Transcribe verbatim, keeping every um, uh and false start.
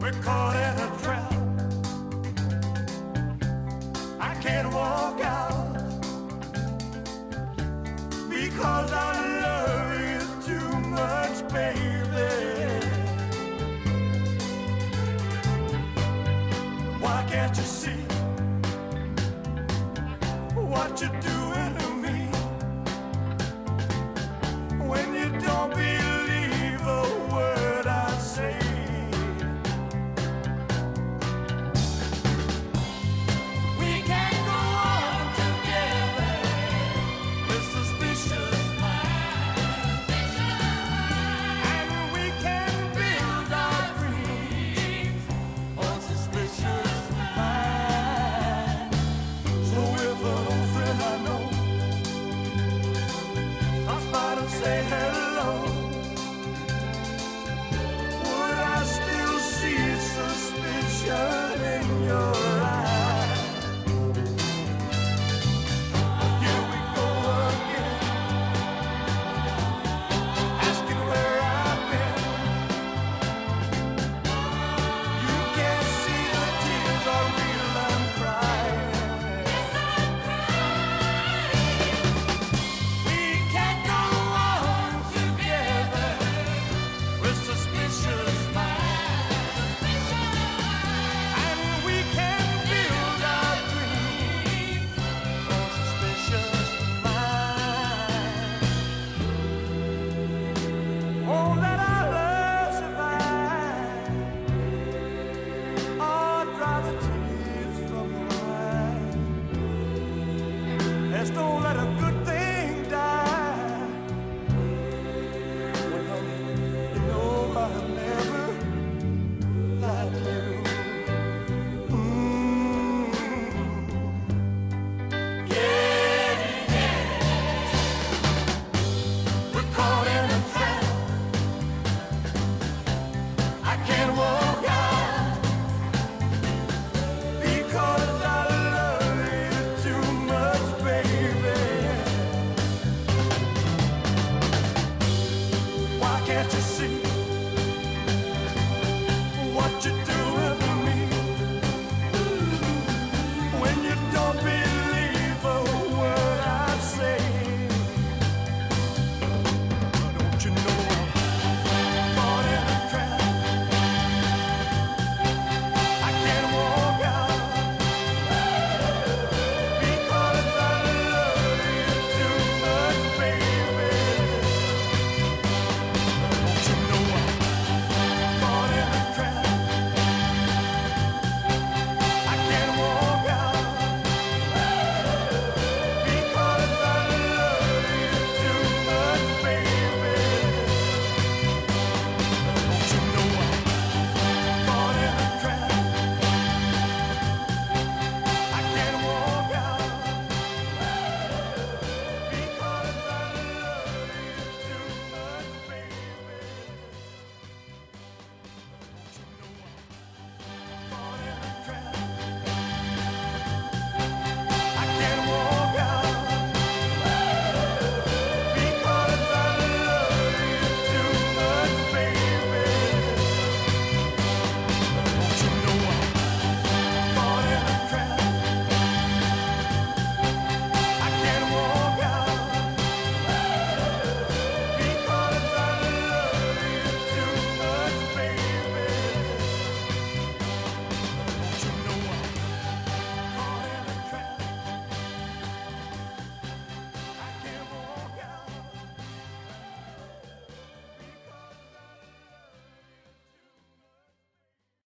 We're caught in a trap. I can't walk out because I love you too much, baby. Why can't you see what you're doing to me? When you don't believe a word I say. We can go on together with suspicious minds, and we can build our dreams on suspicious minds. So if an old friend I know stops by to say hello,